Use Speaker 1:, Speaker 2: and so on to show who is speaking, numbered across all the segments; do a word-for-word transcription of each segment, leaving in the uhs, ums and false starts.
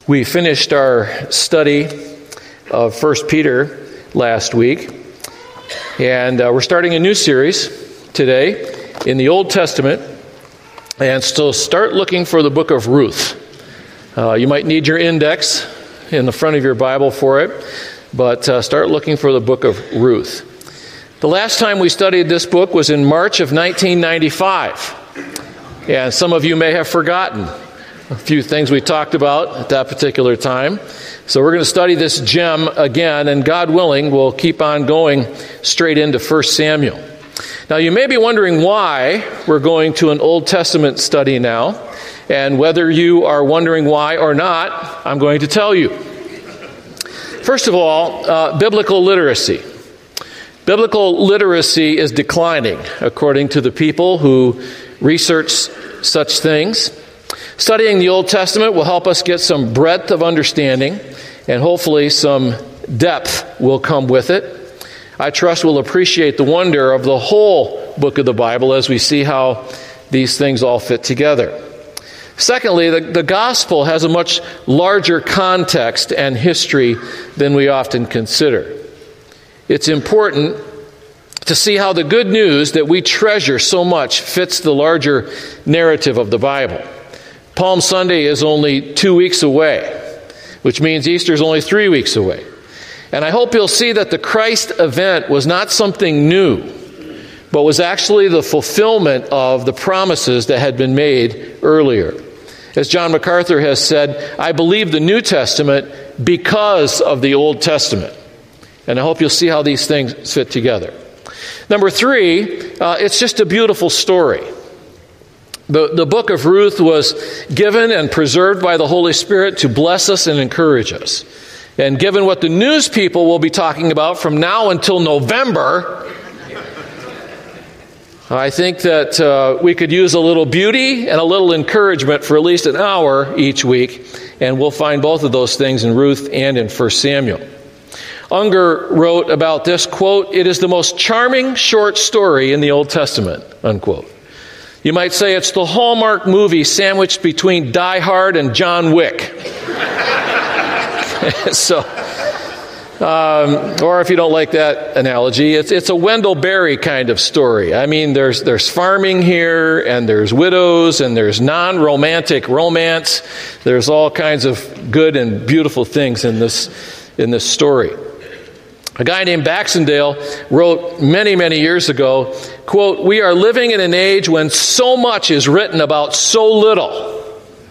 Speaker 1: We finished our study of First Peter last week, and uh, we're starting a new series today in the Old Testament, and so start looking for the book of Ruth. Uh, you might need your index in the front of your Bible for it, but uh, start looking for the book of Ruth. The last time we studied this book was in March of nineteen ninety-five, and some of you may have forgotten a few things we talked about at that particular time. So we're going to study this gem again, and God willing, we'll keep on going straight into First Samuel. Now, you may be wondering why we're going to an Old Testament study now, and whether you are wondering why or not, I'm going to tell you. First of all, uh, biblical literacy. Biblical literacy is declining, according to the people who research such things. Studying the Old Testament will help us get some breadth of understanding, and hopefully some depth will come with it. I trust we'll appreciate the wonder of the whole book of the Bible as we see how these things all fit together. Secondly, the, the gospel has a much larger context and history than we often consider. It's important to see how the good news that we treasure so much fits the larger narrative of the Bible. Palm Sunday is only two weeks away, which means Easter is only three weeks away. And I hope you'll see that the Christ event was not something new, but was actually the fulfillment of the promises that had been made earlier. As John MacArthur has said, I believe the New Testament because of the Old Testament. And I hope you'll see how these things fit together. Number three, uh, it's just a beautiful story. The, the book of Ruth was given and preserved by the Holy Spirit to bless us and encourage us. And given what the news people will be talking about from now until November, I think that uh, we could use a little beauty and a little encouragement for at least an hour each week, and we'll find both of those things in Ruth and in First Samuel. Unger wrote about this, quote, "It is the most charming short story in the Old Testament," unquote. You might say it's the Hallmark movie sandwiched between Die Hard and John Wick. so, um, or if you don't like that analogy, it's it's a Wendell Berry kind of story. I mean, there's there's farming here, and there's widows, and there's non-romantic romance. There's all kinds of good and beautiful things in this in this story. A guy named Baxendale wrote many, many years ago, quote, "We are living in an age when so much is written about so little,"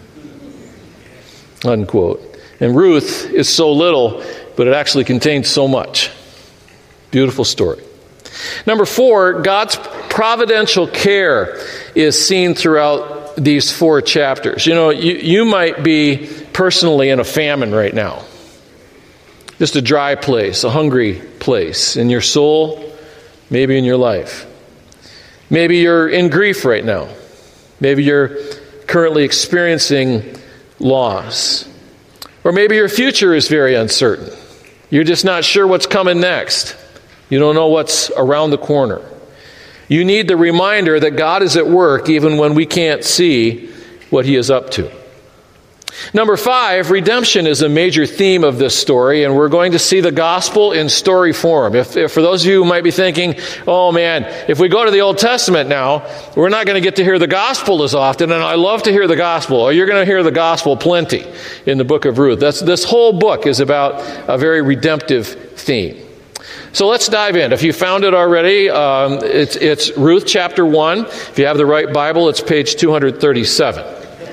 Speaker 1: unquote. And Ruth is so little, but it actually contains so much. Beautiful story. Number four, God's providential care is seen throughout these four chapters. You know, you, you might be personally in a famine right now. Just a dry place, a hungry place in your soul, maybe in your life. Maybe you're in grief right now. Maybe you're currently experiencing loss. Or maybe your future is very uncertain. You're just not sure what's coming next. You don't know what's around the corner. You need the reminder that God is at work even when we can't see what He is up to. Number five, redemption is a major theme of this story, and we're going to see the gospel in story form. If, if for those of you who might be thinking, oh man, if we go to the Old Testament now, we're not going to get to hear the gospel as often, and I love to hear the gospel. Or you're going to hear the gospel plenty in the book of Ruth. That's, this whole book is about a very redemptive theme. So let's dive in. If you found it already, um, it's, it's Ruth chapter one. If you have the right Bible, it's page two thirty-seven.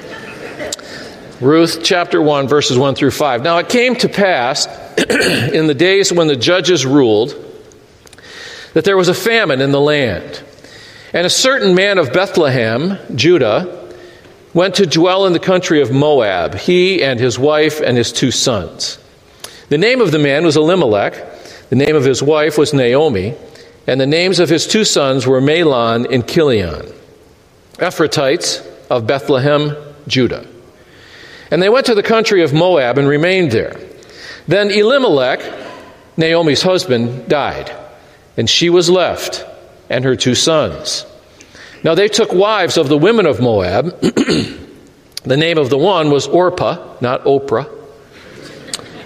Speaker 1: Ruth chapter one, verses one through five. Now it came to pass in the days when the judges ruled that there was a famine in the land. And a certain man of Bethlehem, Judah, went to dwell in the country of Moab, he and his wife and his two sons. The name of the man was Elimelech, the name of his wife was Naomi, and the names of his two sons were Mahlon and Chilion, Ephrathites of Bethlehem, Judah. And they went to the country of Moab and remained there. Then Elimelech, Naomi's husband, died, and she was left, and her two sons. Now they took wives of the women of Moab. The name of the one was Orpah, not Oprah,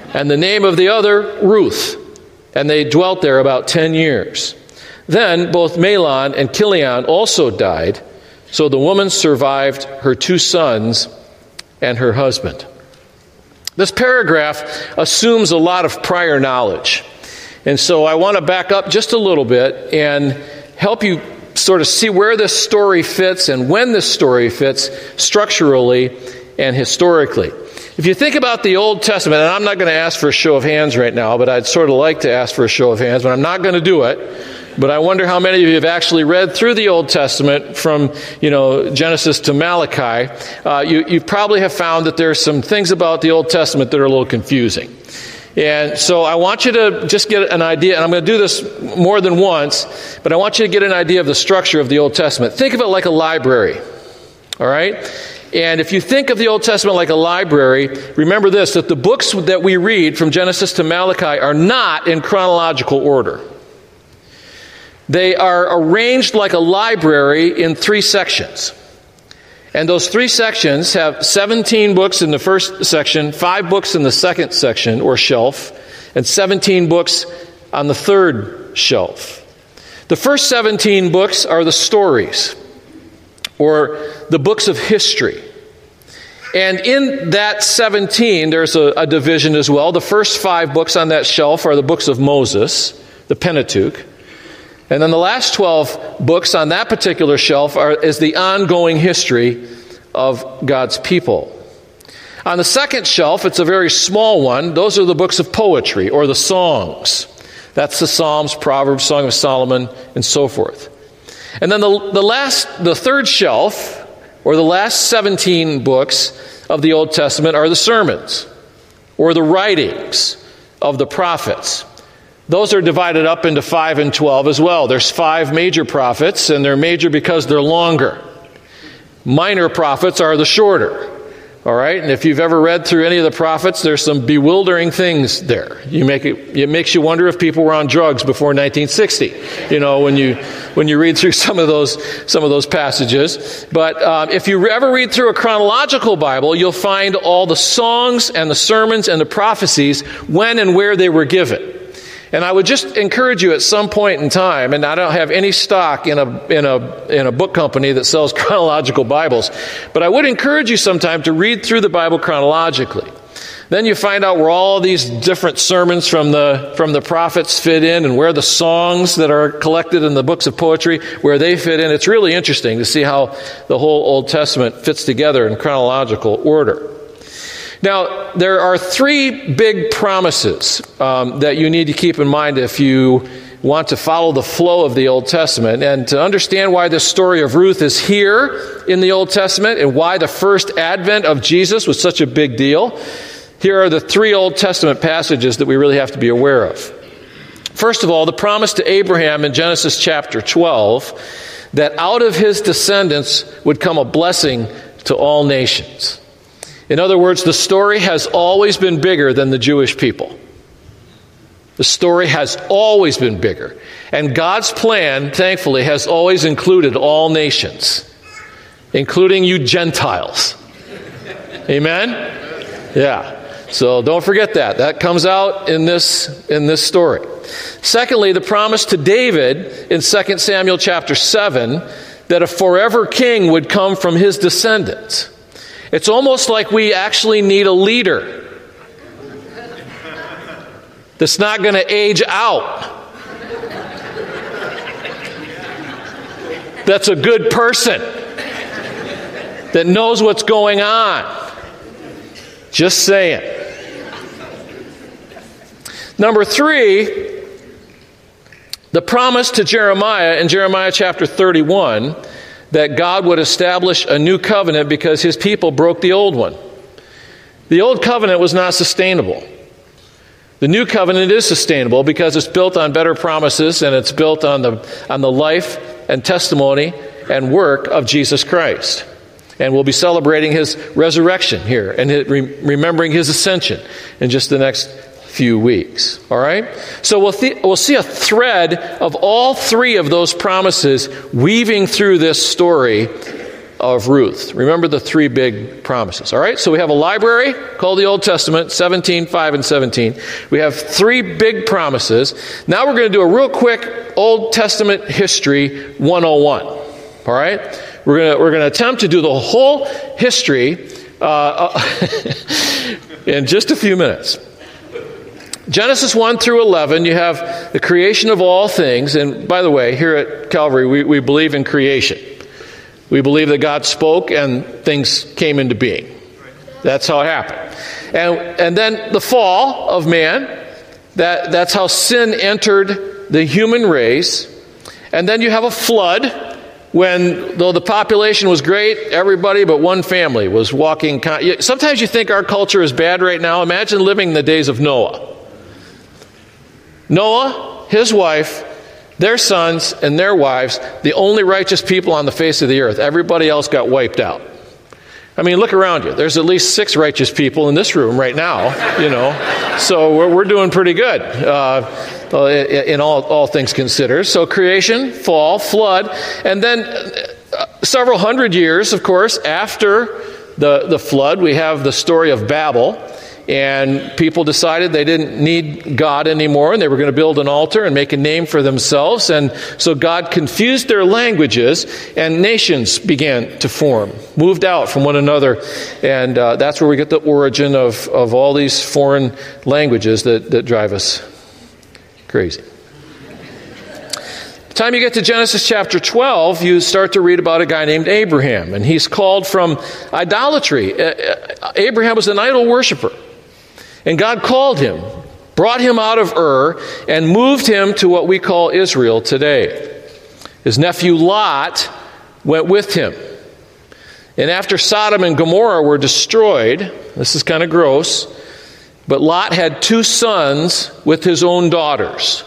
Speaker 1: and the name of the other Ruth. And they dwelt there about ten years. Then both Mahlon and Chilion also died, so the woman survived her two sons and her husband. This paragraph assumes a lot of prior knowledge. And so I want to back up just a little bit and help you sort of see where this story fits and when this story fits structurally and historically. If you think about the Old Testament, and I'm not going to ask for a show of hands right now, but I'd sort of like to ask for a show of hands, but I'm not going to do it. But I wonder how many of you have actually read through the Old Testament from, you know, Genesis to Malachi. Uh, you, you probably have found that there are some things about the Old Testament that are a little confusing. And so I want you to just get an idea, and I'm going to do this more than once, but I want you to get an idea of the structure of the Old Testament. Think of it like a library, all right? And if you think of the Old Testament like a library, remember this, that the books that we read from Genesis to Malachi are not in chronological order. They are arranged like a library in three sections. And those three sections have seventeen books in the first section, five books in the second section or shelf, and seventeen books on the third shelf. The first seventeen books are the stories, or the books of history. And in that seventeen, there's a, a division as well. The first five books on that shelf are the books of Moses, the Pentateuch. And then the last twelve books on that particular shelf are is the ongoing history of God's people. On the second shelf, it's a very small one. Those are the books of poetry, or the songs. That's the Psalms, Proverbs, Song of Solomon, and so forth. And then the, the last, the third shelf, or the last seventeen books of the Old Testament are the sermons, or the writings of the prophets. Those are divided up into five and twelve as well. There's five major prophets, and they're major because they're longer. Minor prophets are the shorter. All right? And if you've ever read through any of the prophets, there's some bewildering things there. You make it, it makes you wonder if people were on drugs before nineteen sixty, you know, when you when you read through some of those some of those passages. But um, if you ever read through a chronological Bible, you'll find all the songs and the sermons and the prophecies when and where they were given. And I would just encourage you at some point in time, and I don't have any stock in a in a in a book company that sells chronological Bibles, but I would encourage you sometime to read through the Bible chronologically. Then you find out where all these different sermons from the from the prophets fit in, and where the songs that are collected in the books of poetry, where they fit in. It's really interesting to see how the whole Old Testament fits together in chronological order. Now, there are three big promises um, that you need to keep in mind if you want to follow the flow of the Old Testament. And to understand why the story of Ruth is here in the Old Testament and why the first advent of Jesus was such a big deal, here are the three Old Testament passages that we really have to be aware of. First of all, the promise to Abraham in Genesis chapter twelve, that out of his descendants would come a blessing to all nations. In other words, the story has always been bigger than the Jewish people. The story has always been bigger. And God's plan, thankfully, has always included all nations, including you Gentiles. Amen? Yeah. So don't forget that. That comes out in this, in this story. Secondly, the promise to David in Second Samuel chapter seven, that a forever king would come from his descendants. It's almost like we actually need a leader that's not going to age out. That's a good person that knows what's going on. Just saying. Number three, the promise to Jeremiah in Jeremiah chapter thirty-one, that God would establish a new covenant because his people broke the old one. The old covenant was not sustainable. The new covenant is sustainable because it's built on better promises, and it's built on the on the life and testimony and work of Jesus Christ. And we'll be celebrating his resurrection here and remembering his ascension in just the next few weeks. All right? So we'll, th- we'll see a thread of all three of those promises weaving through this story of Ruth. Remember the three big promises, all right? So we have a library called the Old Testament, seventeen, five, and seventeen. We have three big promises. Now we're going to do a real quick Old Testament history one oh one, all right? We're going to, we're going to attempt to do the whole history uh, in just a few minutes. Genesis one through eleven, you have the creation of all things. And by the way, here at Calvary, we, we believe in creation. We believe that God spoke and things came into being. That's how it happened. And, and then the fall of man, that, that's how sin entered the human race. And then you have a flood when, though the population was great, everybody but one family was walking. Con- Sometimes you think our culture is bad right now. Imagine living in the days of Noah. Noah, his wife, their sons, and their wives, the only righteous people on the face of the earth. Everybody else got wiped out. I mean, look around you. There's at least six righteous people in this room right now, you know. So we're, we're doing pretty good uh, in all, all things considered. So creation, fall, flood, and then uh, several hundred years, of course, after the, the flood, we have the story of Babel. And people decided they didn't need God anymore, and they were going to build an altar and make a name for themselves. And so God confused their languages, and nations began to form, moved out from one another. And uh, that's where we get the origin of, of all these foreign languages that, that drive us crazy. By the time you get to Genesis chapter twelve, you start to read about a guy named Abraham. And he's called from idolatry. Abraham was an idol worshiper. And God called him, brought him out of Ur, and moved him to what we call Israel today. His nephew Lot went with him. And after Sodom and Gomorrah were destroyed, this is kind of gross, but Lot had two sons with his own daughters.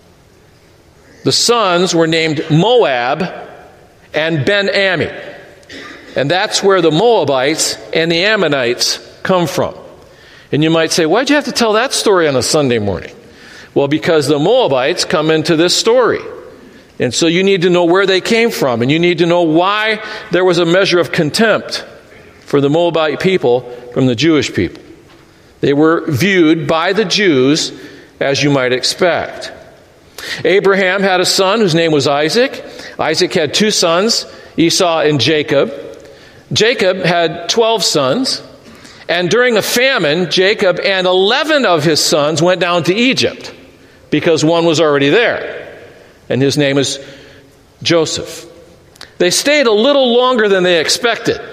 Speaker 1: The sons were named Moab and Ben-Ammi. And that's where the Moabites and the Ammonites come from. And you might say, why'd you have to tell that story on a Sunday morning? Well, because the Moabites come into this story. And so you need to know where they came from. And you need to know why there was a measure of contempt for the Moabite people from the Jewish people. They were viewed by the Jews as you might expect. Abraham had a son whose name was Isaac. Isaac had two sons, Esau and Jacob. Jacob had twelve sons. And during a famine, Jacob and eleven of his sons went down to Egypt because one was already there. And his name is Joseph. They stayed a little longer than they expected.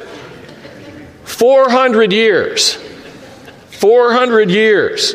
Speaker 1: four hundred years. four hundred years.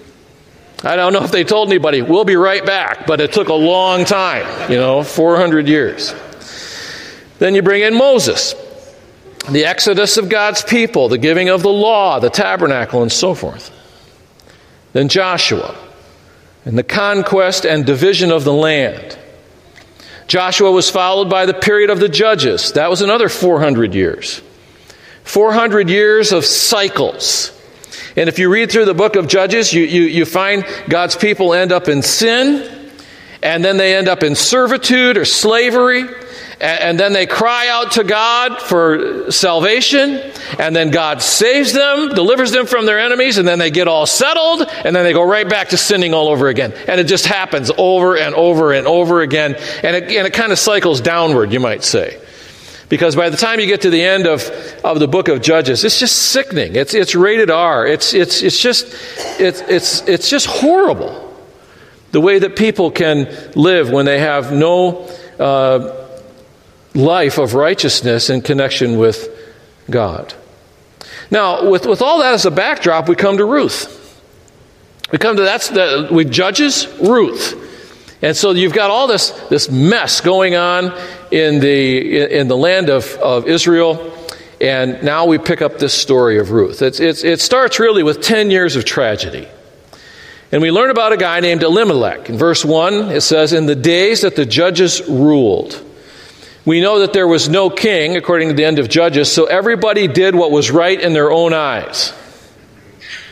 Speaker 1: I don't know if they told anybody, we'll be right back, but it took a long time, you know, four hundred years. Then you bring in Moses. The exodus of God's people, the giving of the law, the tabernacle, and so forth. Then Joshua, and the conquest and division of the land. Joshua was followed by the period of the judges. That was another four hundred years. four hundred years of cycles. And if you read through the book of Judges, you, you, you find God's people end up in sin, and then they end up in servitude or slavery. And then they cry out to God for salvation, and then God saves them, delivers them from their enemies, and then they get all settled, and then they go right back to sinning all over again. And it just happens over and over and over again, and it, and it kind of cycles downward, you might say. Because by the time you get to the end of, of the book of Judges, it's just sickening. It's it's rated R. It's it's it's just it's it's it's just horrible the way that people can live when they have no uh, life of righteousness in connection with God. Now, with, with all that as a backdrop, we come to Ruth. We come to that's the with Judges, Ruth. And so you've got all this, this mess going on in the in the land of, of Israel, and now we pick up this story of Ruth. It's, it's, it starts really with ten years of tragedy. And we learn about a guy named Elimelech. In verse one, it says, "In the days that the judges ruled." We know that there was no king, according to the end of Judges, so everybody did what was right in their own eyes.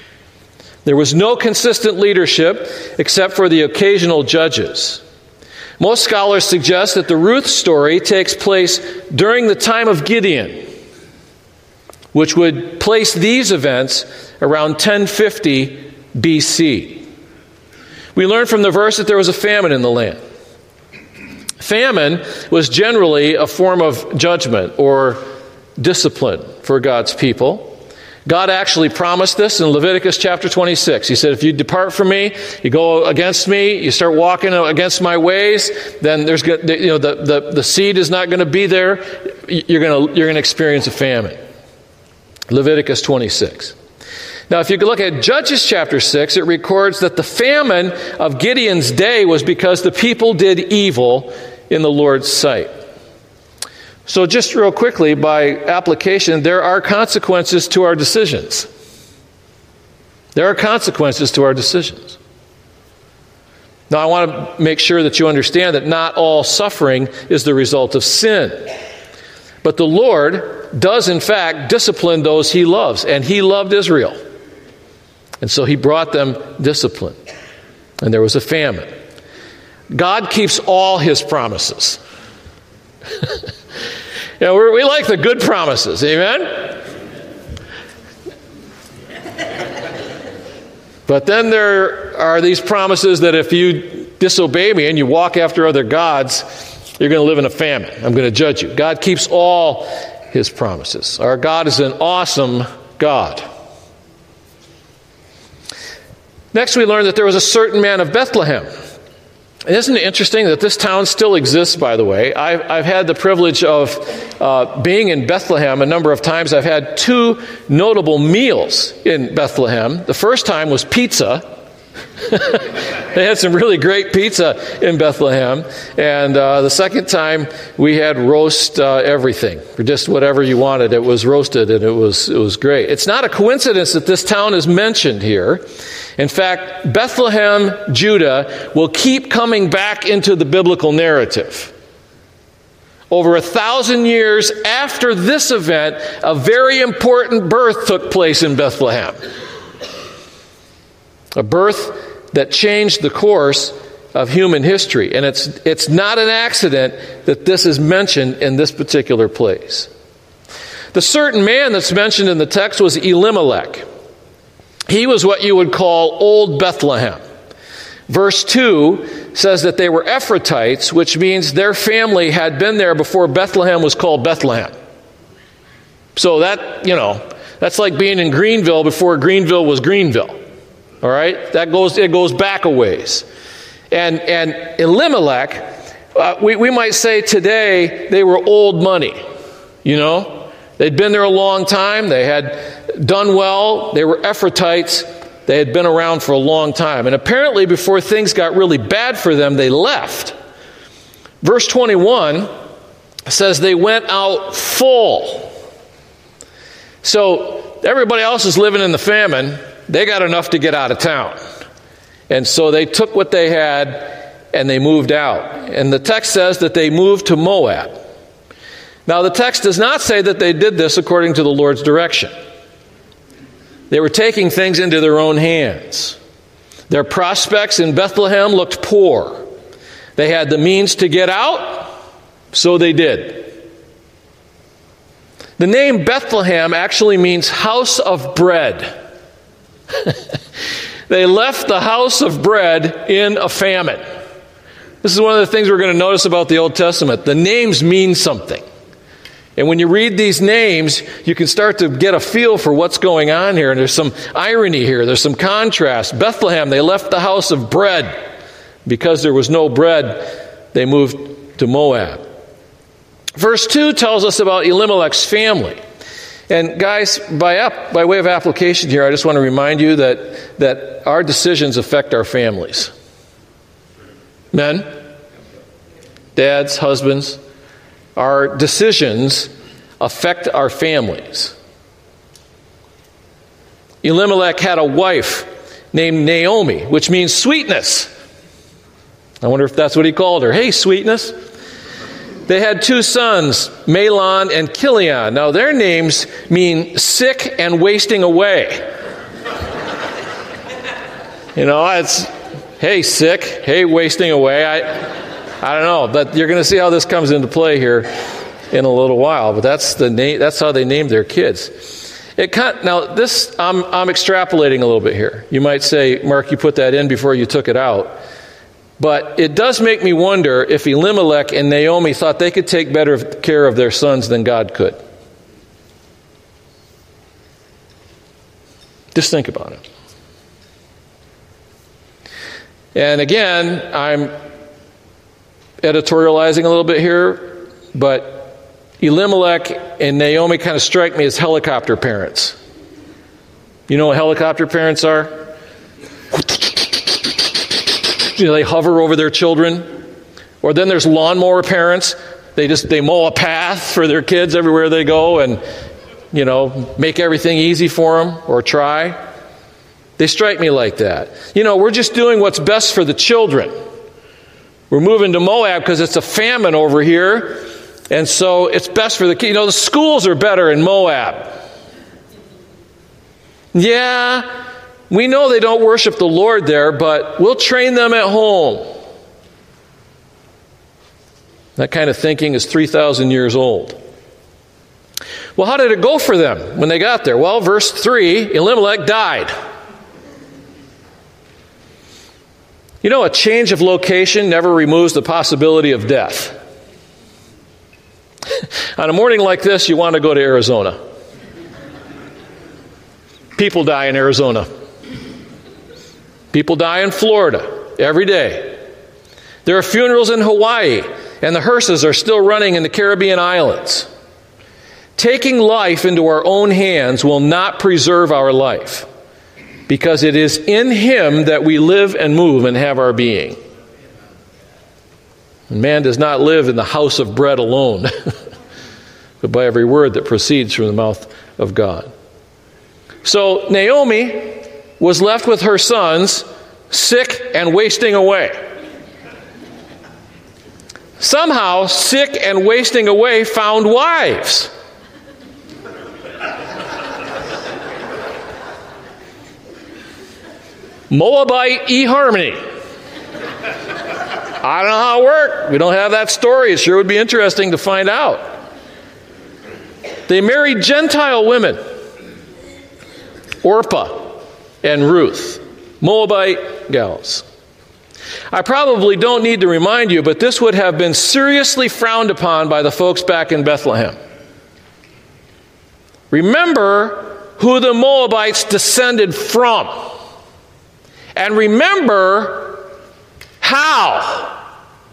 Speaker 1: There was no consistent leadership except for the occasional judges. Most scholars suggest that the Ruth story takes place during the time of Gideon, which would place these events around ten fifty B C. We learn from the verse that there was a famine in the land. Famine was generally a form of judgment or discipline for God's people. God actually promised this in Leviticus chapter twenty-six. He said, if you depart from me, you go against me, you start walking against my ways, then there's you know the, the, the seed is not going to be there. You're going to you're going to experience a famine. Leviticus twenty-six. Now, if you look at Judges chapter six, it records that the famine of Gideon's day was because the people did evil in the Lord's sight. So just real quickly, by application, there are consequences to our decisions. There are consequences to our decisions. Now, I want to make sure that you understand that not all suffering is the result of sin. But the Lord does, in fact, discipline those he loves. And he loved Israel. And so he brought them discipline. And there was a famine. God keeps all his promises. You know, we're, we like the good promises, amen? But then there are these promises that if you disobey me and you walk after other gods, you're going to live in a famine. I'm going to judge you. God keeps all his promises. Our God is an awesome God. Next, we learn that there was a certain man of Bethlehem. And isn't it interesting that this town still exists, by the way? I've, I've had the privilege of uh, being in Bethlehem a number of times. I've had two notable meals in Bethlehem. The first time was pizza. They had some really great pizza in Bethlehem. And uh, the second time, we had roast uh, everything. For just whatever you wanted, it was roasted, and it was it was great. It's not a coincidence that this town is mentioned here. In fact, Bethlehem, Judah, will keep coming back into the biblical narrative. Over a thousand years after this event, a very important birth took place in Bethlehem. A birth that changed the course of human history. And it's it's not an accident that this is mentioned in this particular place. The certain man that's mentioned in the text was Elimelech. He was what you would call Old Bethlehem. Verse two says that they were Ephratites, which means their family had been there before Bethlehem was called Bethlehem. So that, you know, that's like being in Greenville before Greenville was Greenville. All right? That goes, it goes back a ways. And, and Elimelech, uh, we, we might say today they were old money, you know? They'd been there a long time. They had done well. They were Ephratites. They had been around for a long time. And apparently before things got really bad for them, they left. Verse twenty-one says they went out full. So everybody else is living in the famine. They got enough to get out of town. And so they took what they had and they moved out. And the text says that they moved to Moab. Now, the text does not say that they did this according to the Lord's direction. They were taking things into their own hands. Their prospects in Bethlehem looked poor. They had the means to get out, so they did. The name Bethlehem actually means house of bread. They left the house of bread in a famine. This is one of the things we're going to notice about the Old Testament. The names mean something. And when you read these names, you can start to get a feel for what's going on here. And there's some irony here. There's some contrast. Bethlehem, they left the house of bread. Because there was no bread, they moved to Moab. Verse two tells us about Elimelech's family. And guys, by, ap- by way of application here, I just want to remind you that, that our decisions affect our families. Men, dads, husbands, our decisions affect our families. Elimelech had a wife named Naomi, which means sweetness. I wonder if that's what he called her. Hey, sweetness. They had two sons, Mahlon and Chilion. Now, their names mean sick and wasting away. You know, it's, hey, sick, hey, wasting away. I... I don't know, but you're going to see how this comes into play here in a little while. But that's the name. That's how they named their kids. It kind now this I'm I'm extrapolating a little bit here. You might say, Mark, you put that in before you took it out. But it does make me wonder if Elimelech and Naomi thought they could take better care of their sons than God could. Just think about it. And again, I'm editorializing a little bit here, but Elimelech and Naomi kind of strike me as helicopter parents. You know what helicopter parents are? You know, they hover over their children. Or then there's lawnmower parents. They just they mow a path for their kids everywhere they go and, you know, make everything easy for them or try. They strike me like that. You know, we're just doing what's best for the children. We're moving to Moab because it's a famine over here, and so it's best for the kids. You know, the schools are better in Moab. Yeah, we know they don't worship the Lord there, but we'll train them at home. That kind of thinking is three thousand years old. Well, how did it go for them when they got there? Well, verse three, Elimelech died. You know, a change of location never removes the possibility of death. On a morning like this, you want to go to Arizona. People die in Arizona. People die in Florida every day. There are funerals in Hawaii, and the hearses are still running in the Caribbean islands. Taking life into our own hands will not preserve our life, because it is in Him that we live and move and have our being. And man does not live in the house of bread alone, but by every word that proceeds from the mouth of God. So Naomi was left with her sons, sick and wasting away. Somehow, sick and wasting away found wives. Moabite eHarmony. I don't know how it worked. We don't have that story. It sure would be interesting to find out. They married Gentile women. Orpah and Ruth. Moabite gals. I probably don't need to remind you, but this would have been seriously frowned upon by the folks back in Bethlehem. Remember who the Moabites descended from. And remember how.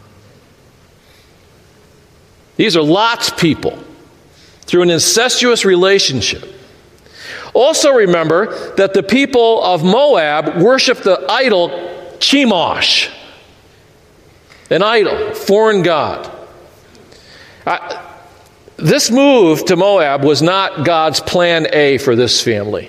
Speaker 1: These are Lot's people through an incestuous relationship. Also remember that the people of Moab worshiped the idol Chemosh, an idol, a foreign god. Uh, this move to Moab was not God's plan A for this family.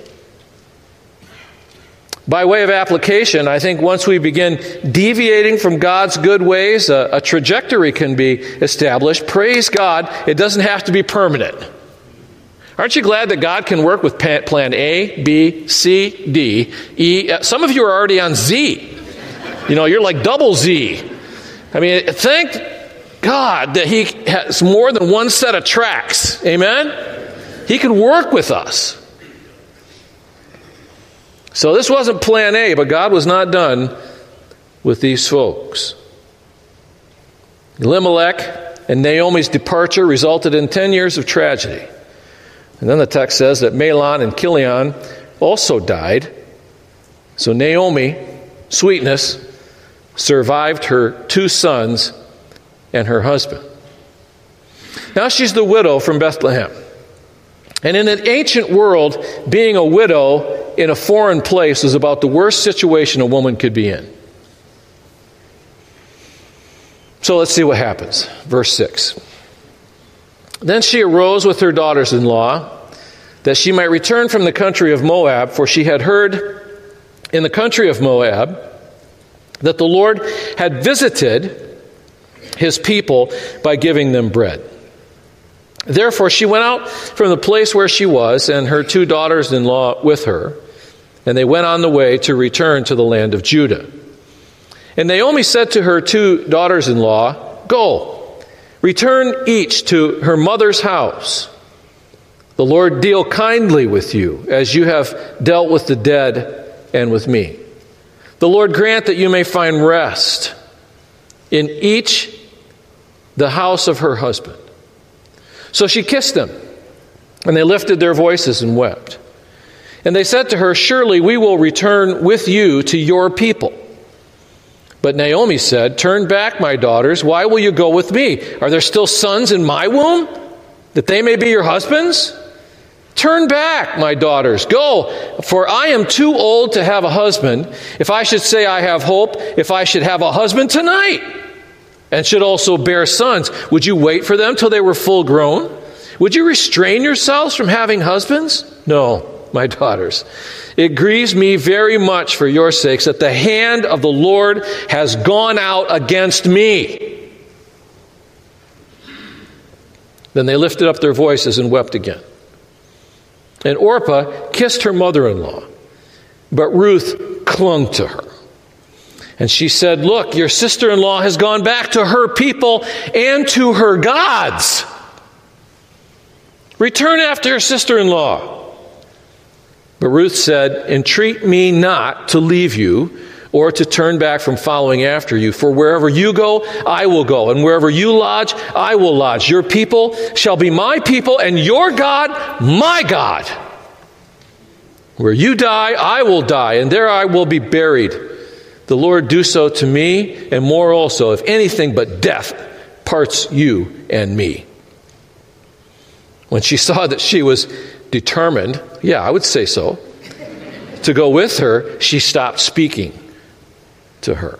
Speaker 1: By way of application, I think once we begin deviating from God's good ways, a, a trajectory can be established. Praise God, it doesn't have to be permanent. Aren't you glad that God can work with plan A, B, C, D, E? Some of you are already on Z. You know, you're like double Z. I mean, thank God that He has more than one set of tracks. Amen? He can work with us. So this wasn't plan A, but God was not done with these folks. Elimelech and Naomi's departure resulted in ten years of tragedy. And then the text says that Mahlon and Chilion also died. So Naomi, sweetness, survived her two sons and her husband. Now she's the widow from Bethlehem. And in an ancient world, being a widow in a foreign place is about the worst situation a woman could be in. So let's see what happens. Verse six. Then she arose with her daughters-in-law, that she might return from the country of Moab, for she had heard in the country of Moab that the Lord had visited His people by giving them bread. Therefore she went out from the place where she was, and her two daughters-in-law with her, and they went on the way to return to the land of Judah. And Naomi said to her two daughters-in-law, "Go, return each to her mother's house. The Lord deal kindly with you, as you have dealt with the dead and with me. The Lord grant that you may find rest in each the house of her husband." So she kissed them, and they lifted their voices and wept. And they said to her, "Surely we will return with you to your people." But Naomi said, "Turn back, my daughters. Why will you go with me? Are there still sons in my womb, that they may be your husbands? Turn back, my daughters. Go, for I am too old to have a husband. If I should say I have hope, if I should have a husband tonight, and should also bear sons, would you wait for them till they were full grown? Would you restrain yourselves from having husbands? No, my daughters. It grieves me very much for your sakes that the hand of the Lord has gone out against me." Then they lifted up their voices and wept again. And Orpah kissed her mother-in-law, but Ruth clung to her. And she said, "Look, your sister-in-law has gone back to her people and to her gods. Return after your sister-in-law." But Ruth said, "Entreat me not to leave you or to turn back from following after you. For wherever you go, I will go. And wherever you lodge, I will lodge. Your people shall be my people, and your God, my God. Where you die, I will die, and there I will be buried. The Lord do so to me, and more also, if anything but death parts you and me." When she saw that she was determined, yeah, I would say so, to go with her, she stopped speaking to her.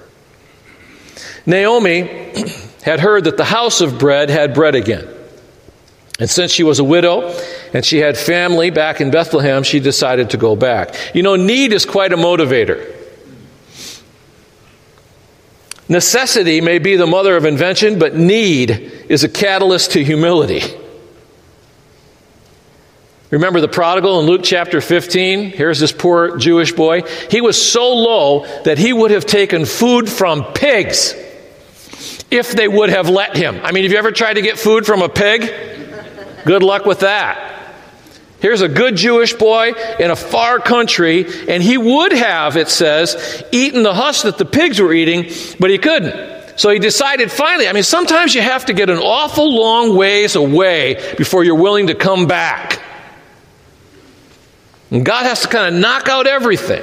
Speaker 1: Naomi had heard that the house of bread had bread again. And since she was a widow and she had family back in Bethlehem, she decided to go back. You know, need is quite a motivator. Necessity may be the mother of invention, but need is a catalyst to humility. Remember the prodigal in Luke chapter fifteen? Here's this poor Jewish boy. He was so low that he would have taken food from pigs if they would have let him. I mean, have you ever tried to get food from a pig? Good luck with that. Here's a good Jewish boy in a far country, and he would have, it says, eaten the husk that the pigs were eating, but he couldn't. So he decided finally, I mean, sometimes you have to get an awful long ways away before you're willing to come back. And God has to kind of knock out everything.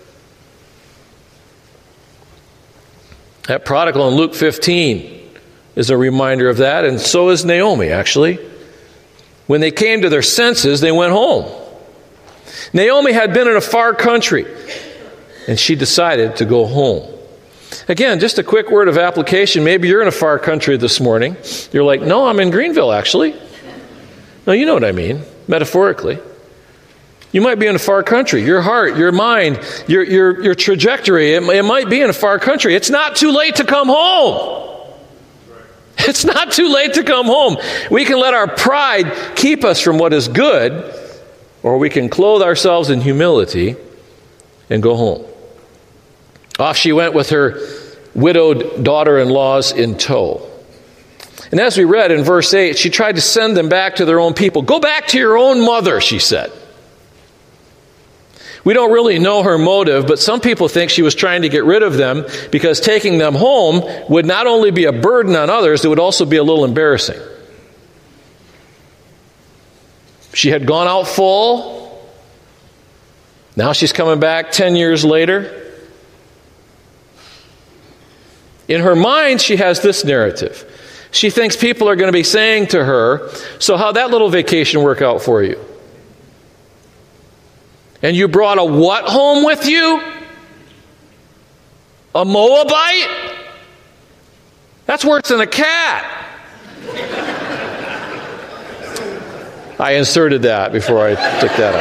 Speaker 1: That prodigal in Luke fifteen is a reminder of that, and so is Naomi, actually. When they came to their senses, they went home. Naomi had been in a far country, and she decided to go home. Again, just a quick word of application. Maybe you're in a far country this morning. You're like, "No, I'm in Greenville, actually." No, you know what I mean, metaphorically. You might be in a far country. Your heart, your mind, your your your trajectory, it, it might be in a far country. It's not too late to come home. It's not too late to come home. We can let our pride keep us from what is good, or we can clothe ourselves in humility and go home. Off she went with her widowed daughter-in-laws in tow. And as we read in verse eight, she tried to send them back to their own people. "Go back to your own mother," she said. We don't really know her motive, but some people think she was trying to get rid of them because taking them home would not only be a burden on others, it would also be a little embarrassing. She had gone out full. Now she's coming back ten years later. In her mind, she has this narrative. She thinks people are going to be saying to her, "So how'd that little vacation work out for you? And you brought a what home with you? A Moabite? That's worse than a cat." I inserted that before I took that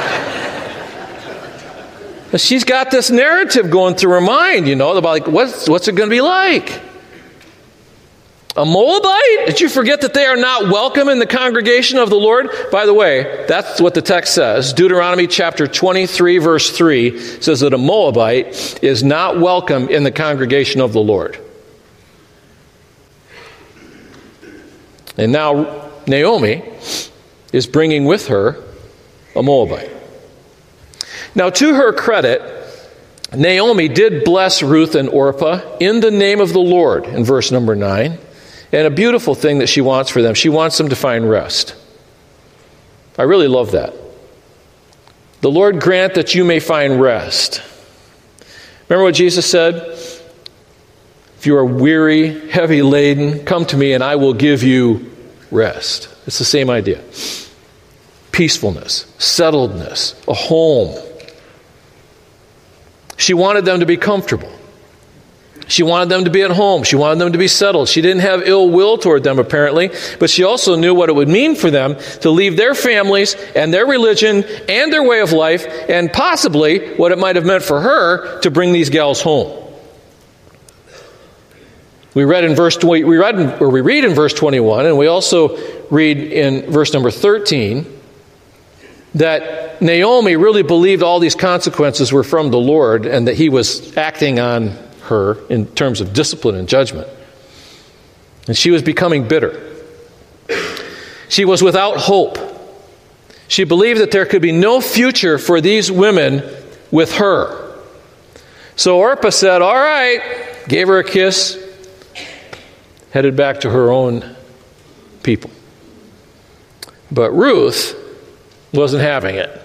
Speaker 1: out. She's got this narrative going through her mind, you know, about like, what's, what's it going to be like? A Moabite? Did you forget that they are not welcome in the congregation of the Lord? By the way, that's what the text says. Deuteronomy chapter twenty-three, verse three says that a Moabite is not welcome in the congregation of the Lord. And now Naomi is bringing with her a Moabite. Now, to her credit, Naomi did bless Ruth and Orpah in the name of the Lord in verse number nine. And a beautiful thing that she wants for them. She wants them to find rest. I really love that. The Lord grant that you may find rest. Remember what Jesus said? If you are weary, heavy laden, come to me and I will give you rest. It's the same idea. Peacefulness, settledness, a home. She wanted them to be comfortable. She wanted them to be at home. She wanted them to be settled. She didn't have ill will toward them, apparently, but she also knew what it would mean for them to leave their families and their religion and their way of life, and possibly what it might have meant for her to bring these gals home. We read in verse we read in, or we read in verse twenty-one, and we also read in verse number thirteen that Naomi really believed all these consequences were from the Lord, and that He was acting on her in terms of discipline and judgment. And she was becoming bitter. She was without hope. She believed that there could be no future for these women with her. So Orpah said, all right, gave her a kiss, headed back to her own people. But Ruth wasn't having it.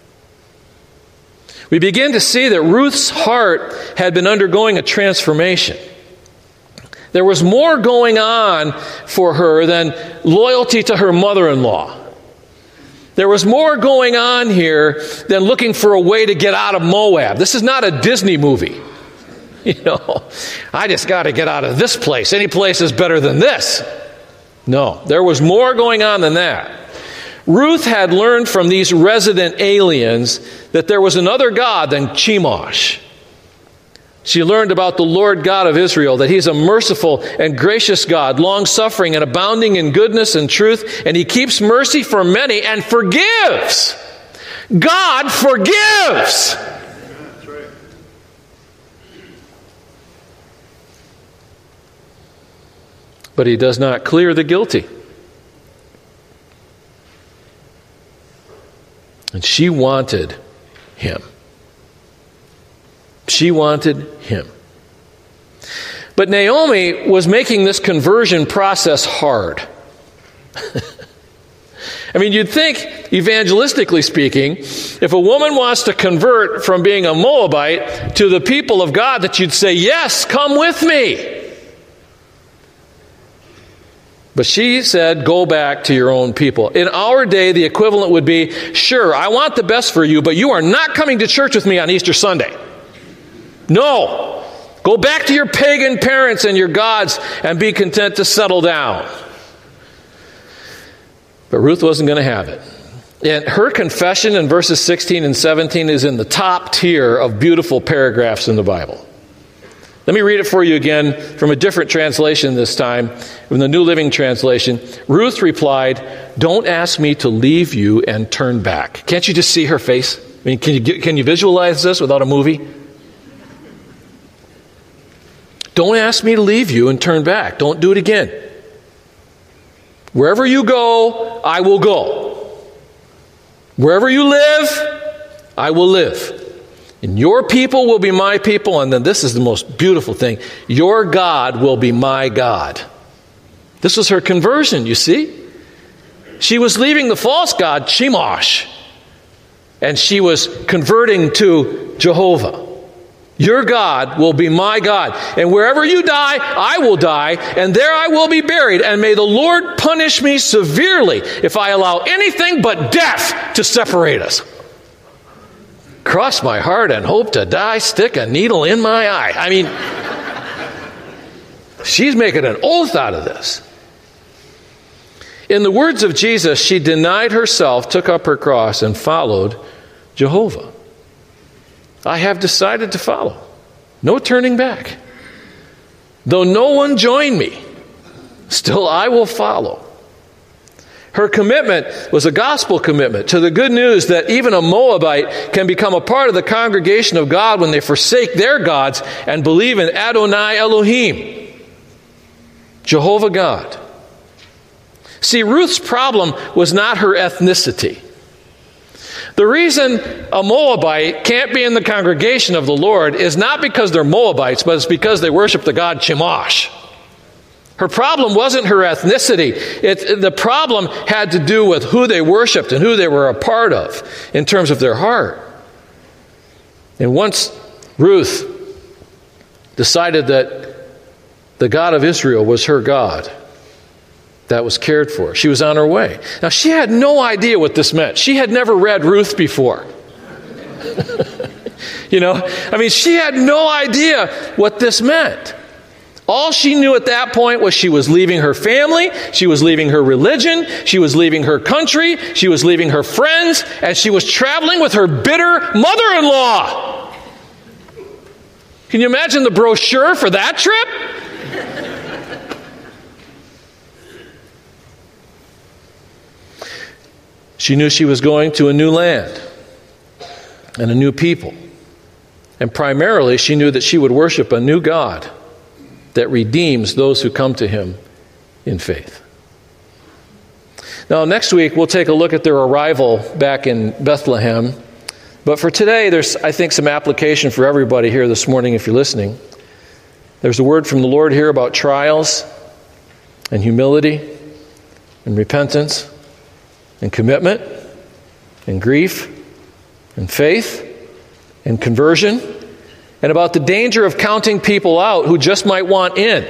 Speaker 1: We begin to see that Ruth's heart had been undergoing a transformation. There was more going on for her than loyalty to her mother-in-law. There was more going on here than looking for a way to get out of Moab. This is not a Disney movie. You know, I just got to get out of this place. Any place is better than this. No, there was more going on than that. Ruth had learned from these resident aliens that there was another God than Chemosh. She learned about the Lord God of Israel, that He's a merciful and gracious God, long-suffering and abounding in goodness and truth, and He keeps mercy for many and forgives. God forgives. That's right. But He does not clear the guilty. And she wanted him. She wanted him. But Naomi was making this conversion process hard. I mean, you'd think, evangelistically speaking, if a woman wants to convert from being a Moabite to the people of God, that you'd say, yes, come with me. But she said, go back to your own people. In our day, the equivalent would be, sure, I want the best for you, but you are not coming to church with me on Easter Sunday. No. Go back to your pagan parents and your gods and be content to settle down. But Ruth wasn't going to have it. And her confession in verses sixteen and seventeen is in the top tier of beautiful paragraphs in the Bible. Let me read it for you again from a different translation this time, from the New Living Translation. Ruth replied, don't ask me to leave you and turn back. Can't you just see her face? I mean, can you, can you visualize this without a movie? Don't ask me to leave you and turn back. Don't do it again. Wherever you go, I will go. Wherever you live, I will live. And your people will be my people, and then this is the most beautiful thing. Your God will be my God. This was her conversion, you see. She was leaving the false god, Chemosh, and she was converting to Jehovah. Your God will be my God, and wherever you die, I will die, and there I will be buried, and may the Lord punish me severely if I allow anything but death to separate us. Cross my heart and hope to die, stick a needle in my eye. I mean, she's making an oath out of this. In the words of Jesus, she denied herself, took up her cross, and followed Jehovah. I have decided to follow. No turning back. Though no one join me, Still, I will follow. Her commitment was a gospel commitment to the good news that even a Moabite can become a part of the congregation of God when they forsake their gods and believe in Adonai Elohim, Jehovah God. See, Ruth's problem was not her ethnicity. The reason a Moabite can't be in the congregation of the Lord is not because they're Moabites, but it's because they worship the god Chemosh. Her problem wasn't her ethnicity. It, the problem had to do with who they worshiped and who they were a part of in terms of their heart. And once Ruth decided that the God of Israel was her God, that was cared for, she was on her way. Now, she had no idea what this meant. She had never read Ruth before. You know, I mean, she had no idea what this meant. All she knew at that point was she was leaving her family, she was leaving her religion, she was leaving her country, she was leaving her friends, and she was traveling with her bitter mother-in-law. Can you imagine the brochure for that trip? She knew she was going to a new land and a new people. And primarily, she knew that she would worship a new God that redeems those who come to him in faith. Now, next week, we'll take a look at their arrival back in Bethlehem. But for today, there's, I think, some application for everybody here this morning if you're listening. There's a word from the Lord here about trials and humility and repentance and commitment and grief and faith and conversion, and about the danger of counting people out who just might want in.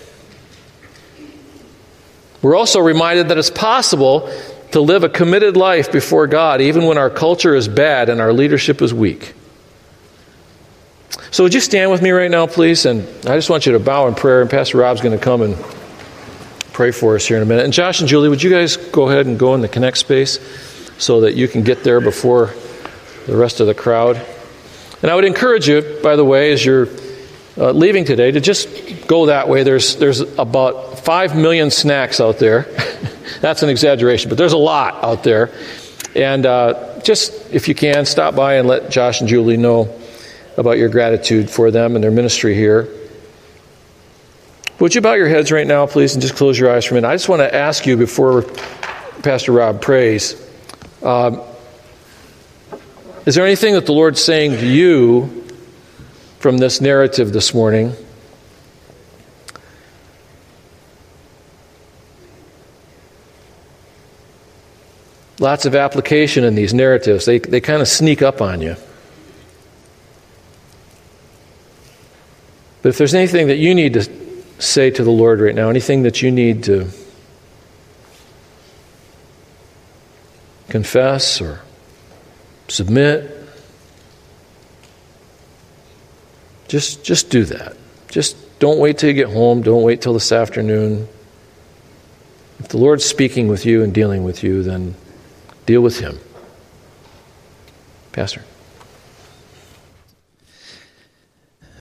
Speaker 1: We're also reminded that it's possible to live a committed life before God even when our culture is bad and our leadership is weak. So would you stand with me right now, please? And I just want you to bow in prayer, and Pastor Rob's going to come and pray for us here in a minute. And Josh and Julie, would you guys go ahead and go in the connect space so that you can get there before the rest of the crowd? And I would encourage you, by the way, as you're uh, leaving today, to just go that way. There's there's about five million snacks out there. That's an exaggeration, but there's a lot out there. And uh, just, if you can, stop by and let Josh and Julie know about your gratitude for them and their ministry here. Would you bow your heads right now, please, and just close your eyes for a minute? I just want to ask you before Pastor Rob prays, um, is there anything that the Lord's saying to you from this narrative this morning? Lots of application in these narratives. They, they kind of sneak up on you. But if there's anything that you need to say to the Lord right now, anything that you need to confess or submit, just just do that. Just don't wait till you get home. Don't wait till this afternoon. If the Lord's speaking with you and dealing with you, then deal with him. Pastor.